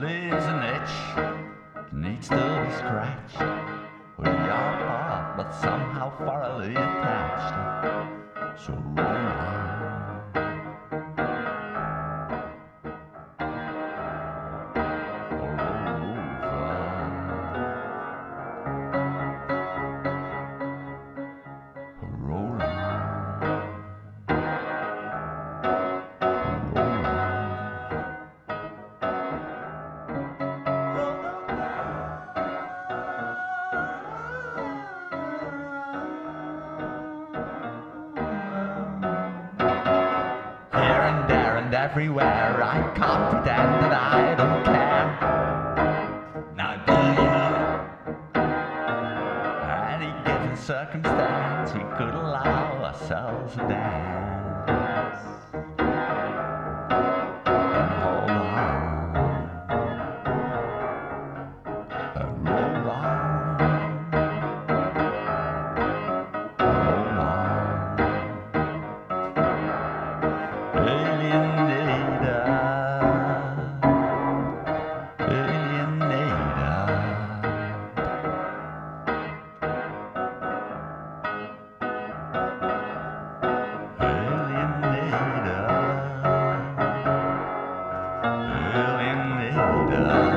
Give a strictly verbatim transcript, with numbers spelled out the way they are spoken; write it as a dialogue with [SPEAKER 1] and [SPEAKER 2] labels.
[SPEAKER 1] leaves an itch, needs to be scratched. We are apart, but somehow thoroughly attached. So roll on. Or roll over. Roll on. Roll on. Here and there and everywhere, I can't pretend that I don't care. Now do you? Any given circumstance, we could allow ourselves a dance. And hold on. And roll on. Roll on. Alienator, alienator. Alienator, alienator.